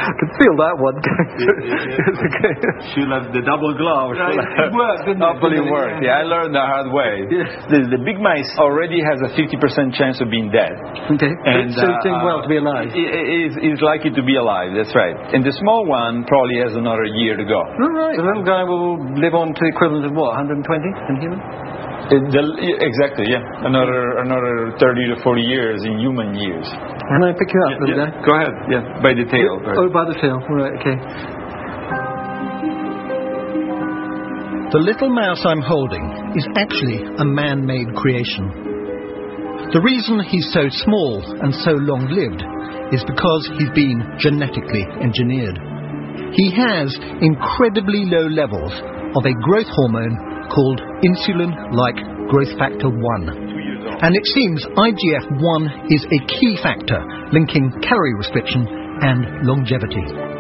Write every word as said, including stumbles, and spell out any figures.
could feel that one. She'll have the double glove. Right. It worked, didn't it? Hopefully it worked. Yeah, I learned the hard way. Yeah. The, the big mice already has a fifty percent chance of being dead. Okay. And, so it's doing uh, well to be alive. Is is likely to be alive. That's right. And the small one probably has another year to go. All right. The little guy will live on to the equivalent of what, one hundred twenty in human? Uh, the, exactly. Yeah. Another another thirty to forty years in human years. Can I pick you up, little Yeah. guy? Go ahead. Yeah. By the tail. Oh, by the tail. All right. Okay. The little mouse I'm holding is actually a man-made creation. The reason he's so small and so long-lived is because he's been genetically engineered. He has incredibly low levels of a growth hormone called insulin-like growth factor one. And it seems I G F one is a key factor linking calorie restriction and longevity.